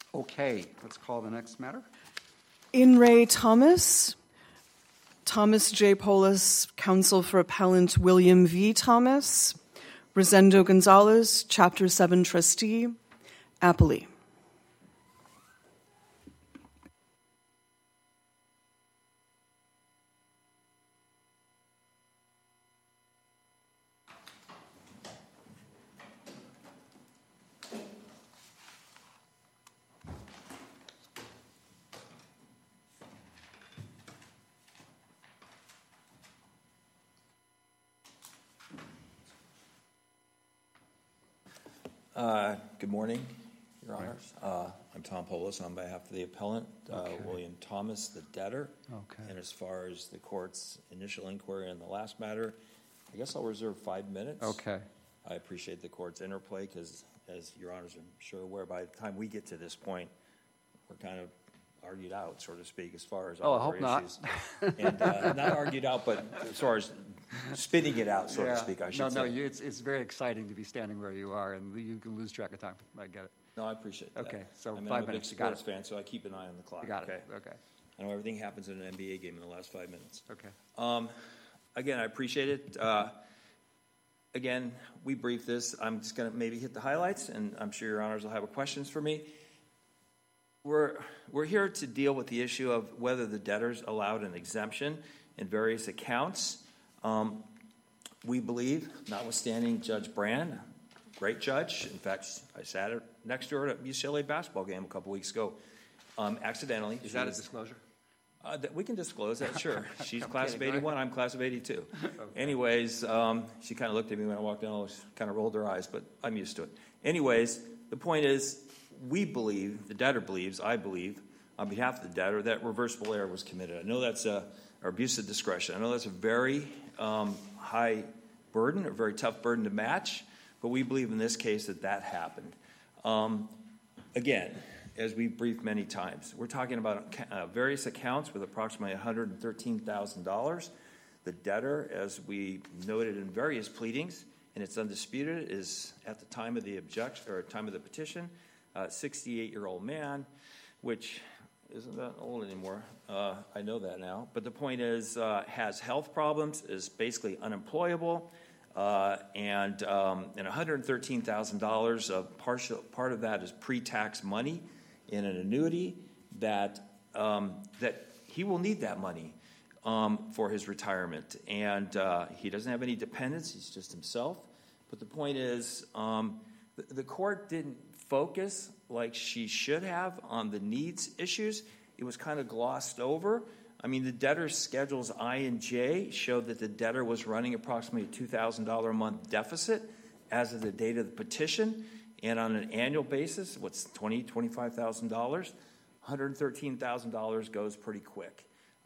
Okay, let's call the next matter. In re Thomas J. Polis, counsel for appellant William V. Thomas, Rosendo Gonzalez, Chapter 7 trustee, appellee. Good morning, Your Honors. I'm Tom Polis on behalf of the appellant, William Thomas, the debtor. Okay. And as far as the court's initial inquiry on the last matter, I guess I'll reserve 5 minutes. Okay. I appreciate the court's interplay because, as Your Honors are sure aware, by the time we get to this point, we're kind of argued out, so to speak, as far as I hope issues. And not argued out, but as far as spitting it out, so to speak, I should say. No, it's very exciting to be standing where you are, and you can lose track of time. I get it. No, I appreciate that. Okay, so I'm 5 a big minutes. You got sports it. fan, so I keep an eye on the clock. You got Okay. it. Okay. I know everything happens in an NBA game in the last 5 minutes. Okay. Again, I appreciate it. Again, we briefed this. I'm just going to maybe hit the highlights, and I'm sure Your Honors will have questions for me. We're here to deal with the issue of whether the debtors allowed an exemption in various accounts. We believe, notwithstanding Judge Brand, great judge. In fact, I sat next to her at a UCLA basketball game a couple weeks ago, accidentally. Is that a disclosure? We can disclose that, sure. She's class of kidding, 81, I'm class of 82. Okay. Anyways, she kind of looked at me when I walked in, kind of rolled her eyes, but I'm used to it. Anyways, the point is, we believe, the debtor believes, I believe, on behalf of the debtor, that reversible error was committed. I know that's or abuse of discretion. I know that's a very high burden, a very tough burden to match, but we believe in this case that happened. Again, as we briefed many times, we're talking about various accounts with approximately $113,000. The debtor, as we noted in various pleadings, and it's undisputed, is at the time of the objection or time of the petition, 68-year-old man, which isn't that old anymore. I know that now. But the point is, has health problems, is basically unemployable, and $113,000. Part of that is pre-tax money in an annuity that he will need that money for his retirement, and he doesn't have any dependents. He's just himself. But the point is, the court didn't focus like she should have on the needs issues. It was kind of glossed over. I mean, the debtor's schedules I and J showed that the debtor was running approximately a $2,000 a month deficit as of the date of the petition, and on an annual basis, what's $25,000? $113,000 goes pretty quick.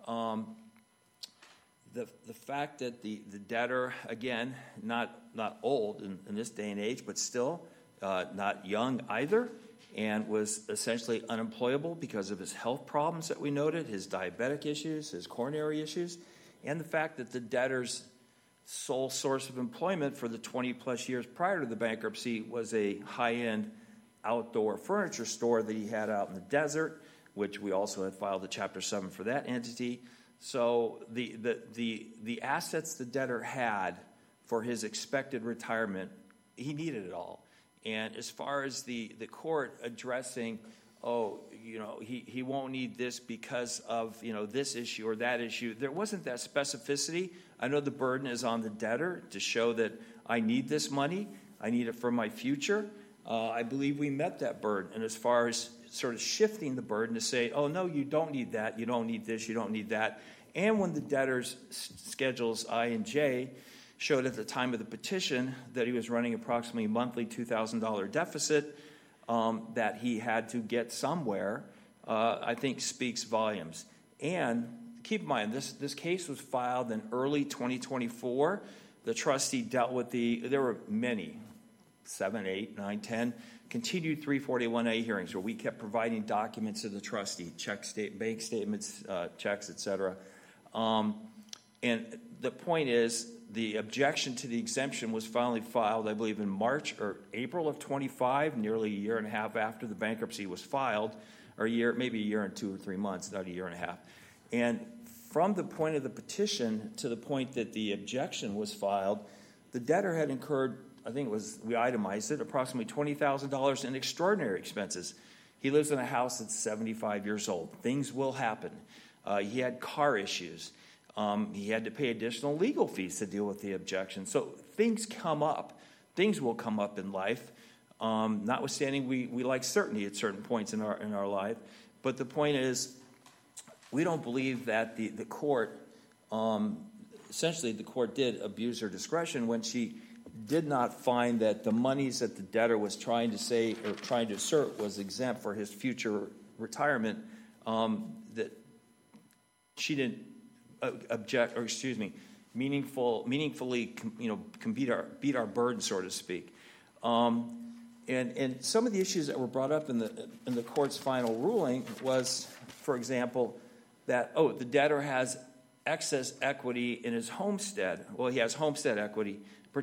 The fact that the debtor, again, not old in this day and age, but still not young either, and was essentially unemployable because of his health problems that we noted, his diabetic issues, his coronary issues, and the fact that the debtor's sole source of employment for the 20-plus years prior to the bankruptcy was a high-end outdoor furniture store that he had out in the desert, which we also had filed a Chapter 7 for that entity. So the assets the debtor had for his expected retirement, he needed it all. And as far as the court addressing, he won't need this because of, this issue or that issue, there wasn't that specificity. I know the burden is on the debtor to show that I need this money, I need it for my future. I believe we met that burden. And as far as sort of shifting the burden to say, oh, no, you don't need that, you don't need this, you don't need that. And when the debtor's schedules I and J showed at the time of the petition that he was running approximately monthly $2,000 deficit that he had to get somewhere, I think speaks volumes. And keep in mind, this case was filed in early 2024. The trustee dealt with there were many, 7, 8, 9, 10, continued 341A hearings where we kept providing documents to the trustee, bank statements, checks, et cetera. And the point is, the objection to the exemption was finally filed, I believe, in March or April of 25, nearly a year and a half after the bankruptcy was filed, or maybe a year and 2 or 3 months, not a year and a half. And from the point of the petition to the point that the objection was filed, the debtor had incurred, I think we itemized it, approximately $20,000 in extraordinary expenses. He lives in a house that's 75 years old. Things will happen. He had car issues. He had to pay additional legal fees to deal with the objection. So things come up. Things will come up in life. Notwithstanding, we like certainty at certain points in our life. But the point is, we don't believe that the court, essentially the court did abuse her discretion when she did not find that the monies that the debtor was trying to assert was exempt for his future retirement, that she didn't meaningfully can beat our burden, so to speak. And some of the issues that were brought up in the court's final ruling was, for example, that the debtor has excess equity in his homestead. Well, he has homestead equity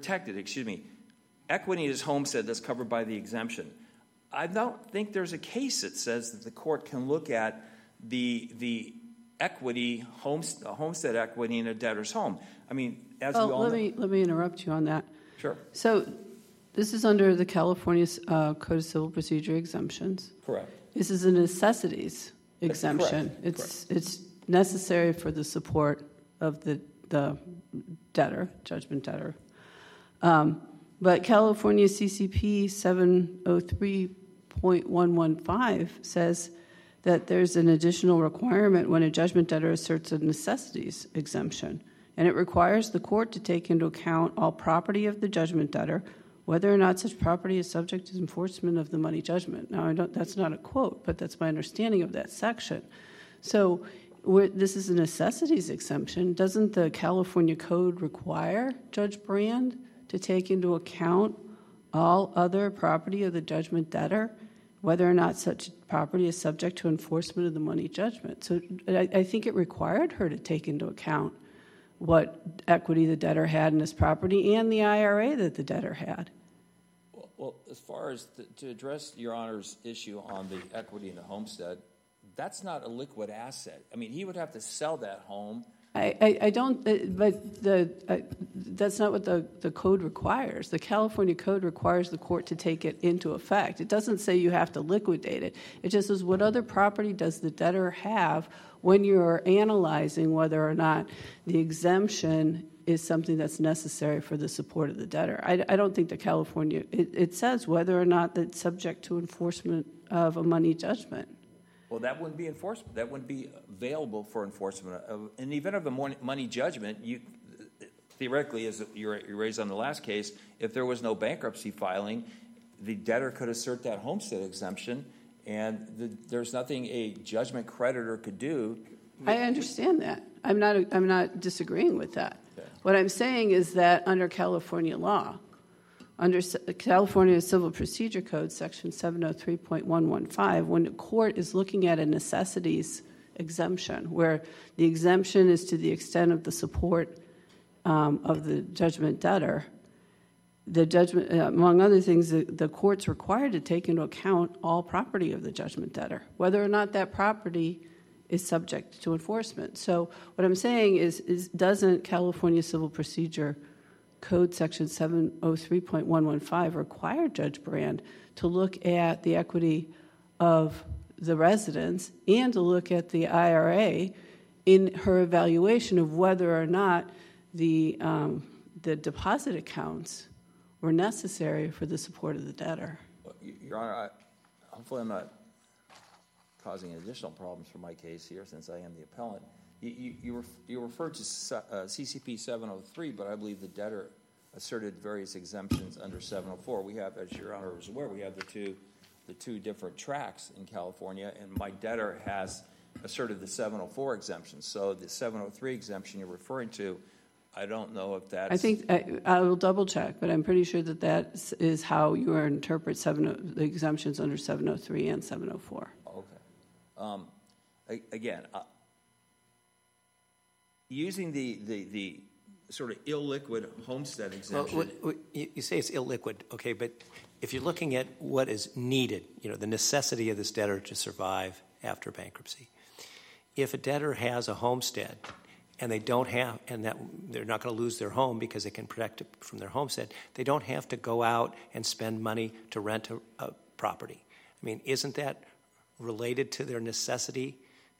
equity in his homestead that's covered by the exemption. I don't think there's a case that says that the court can look at the equity, homestead equity in a debtor's home. I mean, as we all know. Let me interrupt you on that. Sure. So this is under the California Code of Civil Procedure exemptions. Correct. This is a necessities exemption. Correct. It's necessary for the support of the debtor, judgment debtor. But California CCP 703.115 says that there's an additional requirement when a judgment debtor asserts a necessities exemption, and it requires the court to take into account all property of the judgment debtor, whether or not such property is subject to enforcement of the money judgment. Now, that's not a quote, but that's my understanding of that section. So this is a necessities exemption. Doesn't the California Code require Judge Brand to take into account all other property of the judgment debtor, whether or not such property is subject to enforcement of the money judgment? So I think it required her to take into account what equity the debtor had in his property and the IRA that the debtor had. Well, as far as to address Your Honor's issue on the equity in the homestead, that's not a liquid asset. I mean, he would have to sell that home. I don't, but that's not what the code requires. The California Code requires the court to take it into effect. It doesn't say you have to liquidate it. It just says what other property does the debtor have when you're analyzing whether or not the exemption is something that's necessary for the support of the debtor. I don't think the California, it says whether or not that's subject to enforcement of a money judgment. Well, that wouldn't be enforcement. That wouldn't be available for enforcement. In the event of a money judgment, theoretically, as you raised on the last case, if there was no bankruptcy filing, the debtor could assert that homestead exemption, and there's nothing a judgment creditor could do. I understand that. I'm not disagreeing with that. Okay. What I'm saying is that under California law, under California Civil Procedure Code, Section 703.115, when the court is looking at a necessities exemption, where the exemption is to the extent of the support of the judgment debtor, the judgment, among other things, the court's required to take into account all property of the judgment debtor, whether or not that property is subject to enforcement. So what I'm saying is doesn't California Civil Procedure Code Section 703.115 require Judge Brand to look at the equity of the residents and to look at the IRA in her evaluation of whether or not the deposit accounts were necessary for the support of the debtor? Your Honor, hopefully I'm not causing additional problems for my case here since I am the appellant. You referred to CCP 703, but I believe the debtor asserted various exemptions under 704. We have, as Your Honor is aware, we have the two different tracks in California, and my debtor has asserted the 704 exemption. So the 703 exemption you're referring to, I don't know if that's... I think I will double check, but I'm pretty sure that is how you interpret the exemptions under 703 and 704. Okay. Again, using the sort of illiquid homestead Well, exemption. you say it's illiquid, okay, but if you're looking at what is needed, the necessity of this debtor to survive after bankruptcy, if a debtor has a homestead and they don't have, and that they're not going to lose their home because they can protect it from their homestead, they don't have to go out and spend money to rent a property. I mean, isn't that related to their necessity?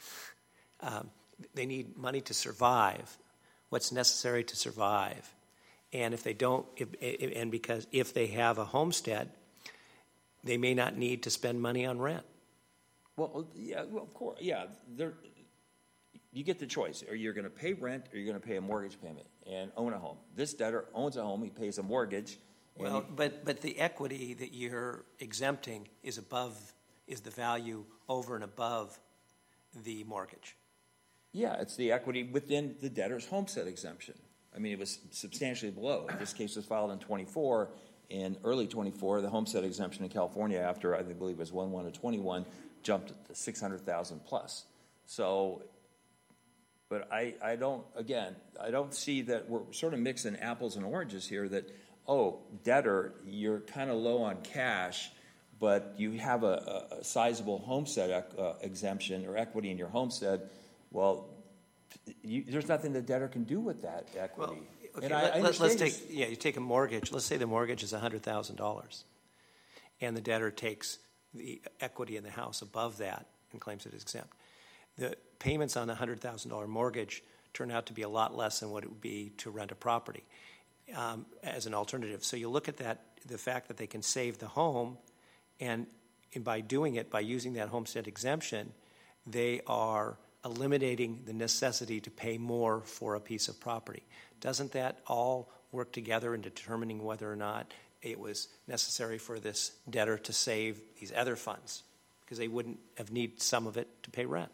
They need money to survive. What's necessary to survive? And if they don't, because if they have a homestead, they may not need to spend money on rent. Well, yeah, well, of course, yeah. You get the choice. Or you're going to pay rent or you're going to pay a mortgage payment and own a home. This debtor owns a home. He pays a mortgage. Well, but the equity that you're exempting is the value over and above the mortgage. Yeah, it's the equity within the debtor's homestead exemption. I mean, it was substantially below. This case was filed in 24. In early 24, the homestead exemption in California, after I believe it was 1/1 of 21, jumped to 600,000 plus. So, but I don't see that we're sort of mixing apples and oranges here. That debtor, you're kind of low on cash, but you have a sizable homestead exemption or equity in your homestead. Well, there's nothing the debtor can do with that equity. Well, okay, let's take you take a mortgage. Let's say the mortgage is $100,000, and the debtor takes the equity in the house above that and claims it is exempt. The payments on a $100,000 mortgage turn out to be a lot less than what it would be to rent a property as an alternative. So you look at that, the fact that they can save the home, and by doing it, by using that homestead exemption, they are eliminating the necessity to pay more for a piece of property. Doesn't that all work together in determining whether or not it was necessary for this debtor to save these other funds? Because they wouldn't have needed some of it to pay rent.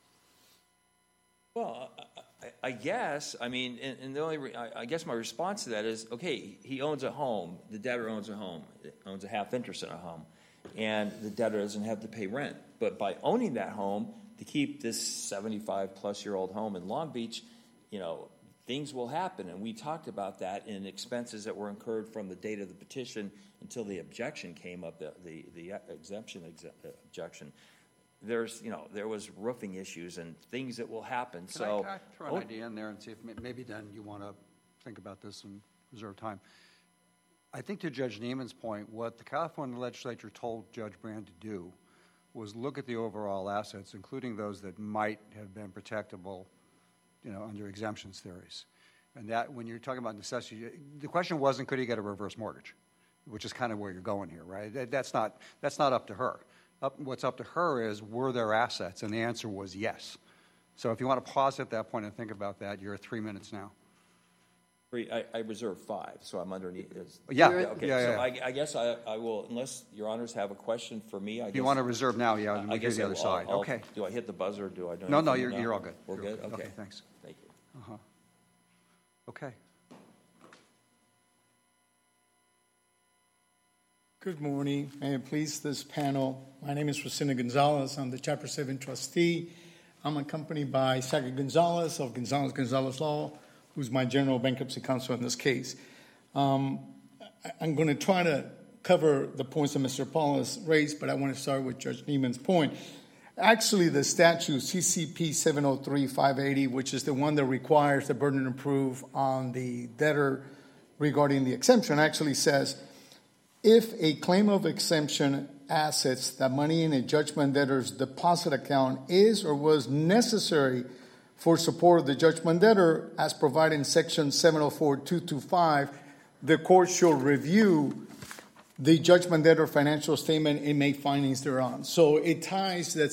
Well, I guess, I mean, and the only, I guess my response to that is, okay, he owns a home, the debtor owns a home, owns a half interest in a home, and the debtor doesn't have to pay rent. But by owning that home, to keep this 75-plus-year-old home in Long Beach, things will happen. And we talked about that in expenses that were incurred from the date of the petition until the objection came up, the exemption objection. There was roofing issues and things that will happen. Can I throw an idea in there and see if maybe then you want to think about this and reserve time? I think to Judge Neiman's point, what the California legislature told Judge Brand to do was look at the overall assets, including those that might have been protectable, under exemptions theories. And that, when you're talking about necessity, the question wasn't could he get a reverse mortgage, which is kind of where you're going here, right? That's not up to her. What's up to her is were there assets, and the answer was yes. So if you want to pause at that point and think about that, you're at 3 minutes now. I reserve 5, so I'm underneath this. Yeah. Okay, Yeah. So I guess I will, unless your honors have a question for me. If you want to reserve now, we'll I get guess the other side. Okay. Do I hit the buzzer or do I do No, anything now? you're all good. We're good? Okay. Thanks. Thank you. Okay. Good morning. May it please this panel. My name is Rosina Gonzalez. I'm the Chapter 7 trustee. I'm accompanied by Sagar Gonzalez of Gonzalez Law, who's my general bankruptcy counsel in this case. I'm going to try to cover the points that Mr. Paul has raised, but I want to start with Judge Neiman's point. Actually, the statute CCP 703-580, which is the one that requires the burden of proof on the debtor regarding the exemption, actually says, if a claim of exemption assets that money in a judgment debtor's deposit account is or was necessary for support of the judgment debtor as provided in Section 704-225, the court shall review the judgment debtor financial statement and make findings thereon. So it ties that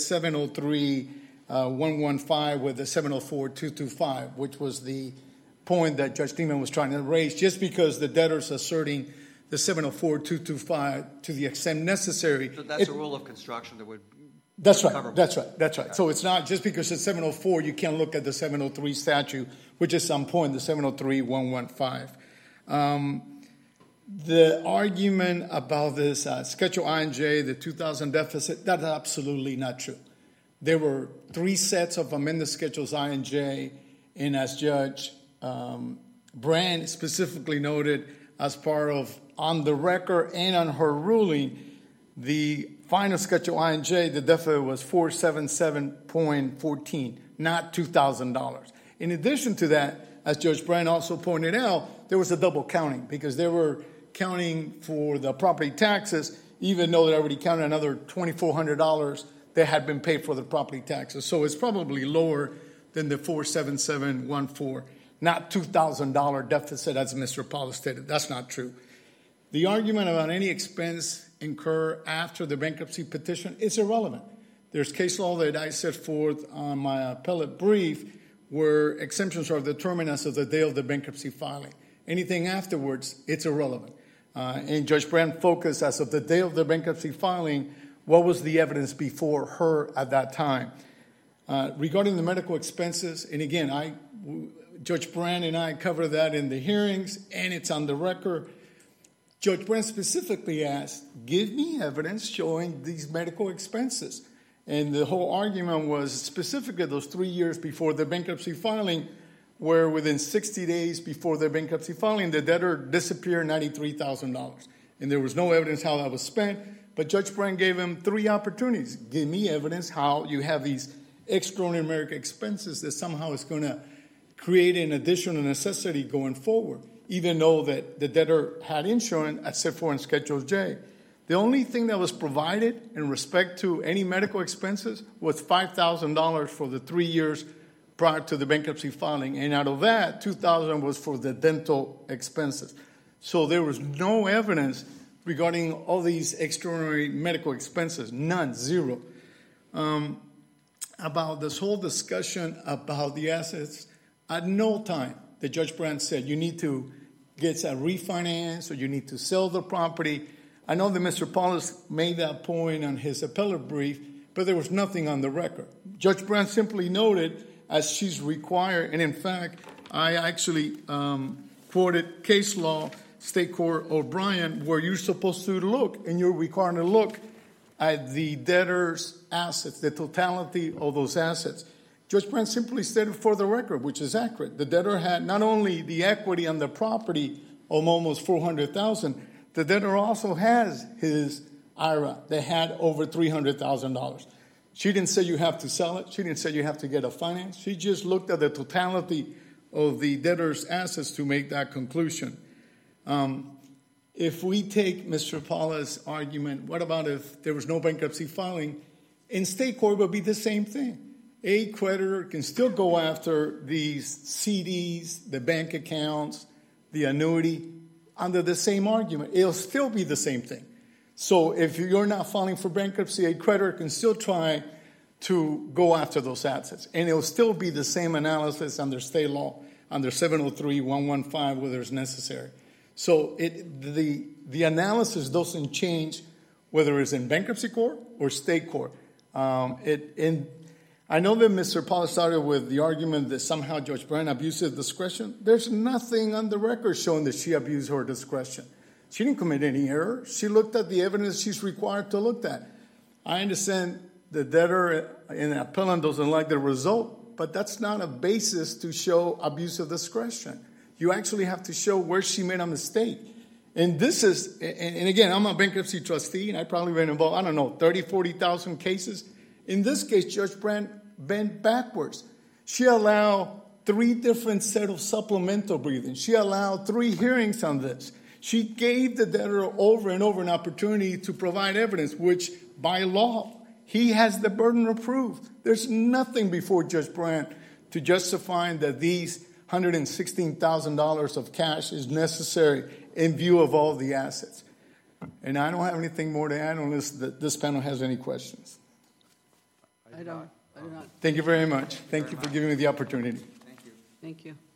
703-115 with the 704-225, which was the point that Judge Neiman was trying to raise. Just because the debtor's asserting the 704-225 to the extent necessary. So that's a rule of construction that would That's cover. right. That's right. That's right. So it's not just because it's 704, you can't look at the 703 statute, which is some point, the 703-115. The argument about this Schedule INJ, the 2000 deficit, that's absolutely not true. There were 3 sets of amended schedules INJ, and as Judge Brand specifically noted as part of on the record and on her ruling, the final sketch of INJ, the deficit was $477.14, not $2,000. In addition to that, as Judge Brand also pointed out, there was a double counting because they were counting for the property taxes, even though they already counted another $2,400 that had been paid for the property taxes. So it's probably lower than the $477.14, not $2,000 deficit as Mr. Paula stated. That's not true. The argument about any expense incurred after the bankruptcy petition is irrelevant. There's case law that I set forth on my appellate brief where exemptions are determined as of the day of the bankruptcy filing. Anything afterwards, it's irrelevant. And Judge Brand focused as of the day of the bankruptcy filing, what was the evidence before her at that time. Regarding the medical expenses, and again, Judge Brand and I covered that in the hearings, and it's on the record. Judge Brand specifically asked, give me evidence showing these medical expenses. And the whole argument was specifically those 3 years before the bankruptcy filing, where within 60 days before the bankruptcy filing, the debtor disappeared $93,000. And there was no evidence how that was spent, but Judge Brand gave him 3 opportunities. Give me evidence how you have these extraordinary expenses that somehow is going to create an additional necessity going forward, even though that the debtor had insurance as set forth in Schedule J. The only thing that was provided in respect to any medical expenses was $5,000 for the 3 years prior to the bankruptcy filing. And out of that, $2,000 was for the dental expenses. So there was no evidence regarding all these extraordinary medical expenses, none, zero. About this whole discussion about the assets, at no time the Judge Brand said you need to get a refinance or you need to sell the property. I know that Mr. Paulus made that point on his appellate brief, but there was nothing on the record. Judge Brand simply noted as she's required, and in fact, I actually quoted case law, State Court O'Brien, where you're supposed to look, and you're required to look at the debtor's assets, the totality of those assets. Judge Brand simply stated for the record, which is accurate. The debtor had not only the equity on the property of almost $400,000, the debtor also has his IRA that had over $300,000. She didn't say you have to sell it. She didn't say you have to get a finance. She just looked at the totality of the debtor's assets to make that conclusion. If we take Mr. Paula's argument, what about if there was no bankruptcy filing? In state court, it would be the same thing. A creditor can still go after these CDs, the bank accounts, the annuity, under the same argument. It'll still be the same thing. So if you're not filing for bankruptcy, a creditor can still try to go after those assets. And it'll still be the same analysis under state law, under 703-115, whether it's necessary. So the analysis doesn't change whether it's in bankruptcy court or state court. I know that Mr. Paula started with the argument that somehow Judge Brand abused his discretion. There's nothing on the record showing that she abused her discretion. She didn't commit any error. She looked at the evidence she's required to look at. I understand the debtor in the appellant doesn't like the result, but that's not a basis to show abuse of discretion. You actually have to show where she made a mistake. And this is, and again, I'm a bankruptcy trustee, and I've probably been involved, 30, 40,000 cases. In this case, Judge Brand bent backwards. She allowed 3 different set of supplemental briefings. She allowed 3 hearings on this. She gave the debtor over and over an opportunity to provide evidence, which by law, he has the burden of proof. There's nothing before Judge Brand to justify that these $116,000 of cash is necessary in view of all the assets. And I don't have anything more to add unless this panel has any questions. I don't. Thank you very much. Thank you for giving me the opportunity. Thank you. Thank you.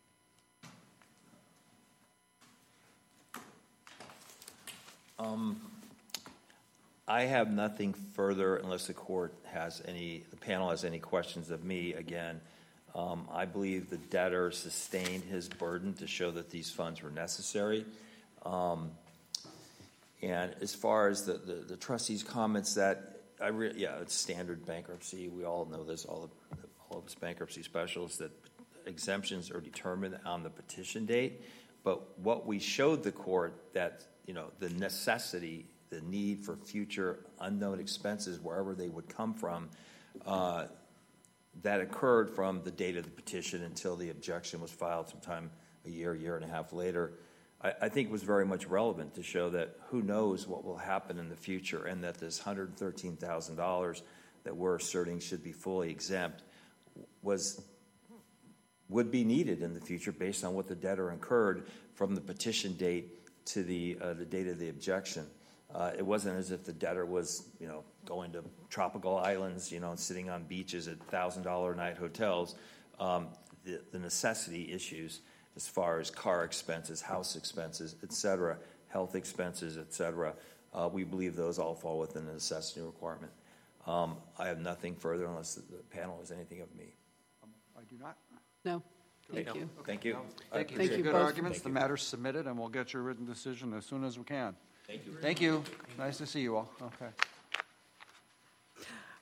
I have nothing further unless the panel has any questions of me. Again, I believe the debtor sustained his burden to show that these funds were necessary. And as far as the trustee's comments that, it's standard bankruptcy. We all know this, all of us bankruptcy specialists, that exemptions are determined on the petition date. But what we showed the court that, the necessity, the need for future unknown expenses, wherever they would come from, that occurred from the date of the petition until the objection was filed sometime a year and a half later, I think was very much relevant to show that who knows what will happen in the future, and that this $113,000 that we're asserting should be fully exempt would be needed in the future based on what the debtor incurred from the petition date to the date of the objection. It wasn't as if the debtor was, going to tropical islands, and sitting on beaches at $1,000 a night hotels. The necessity issues as far as car expenses, house expenses, et cetera, health expenses, et cetera, we believe those all fall within the necessity requirement. I have nothing further unless the panel has anything of me. I do not. No, thank you. Thank you. Thank you. Thank you Good both. arguments. The matter's submitted, and we'll get your written decision as soon as we can. Thank you. Thank you. Nice to see you all. Okay.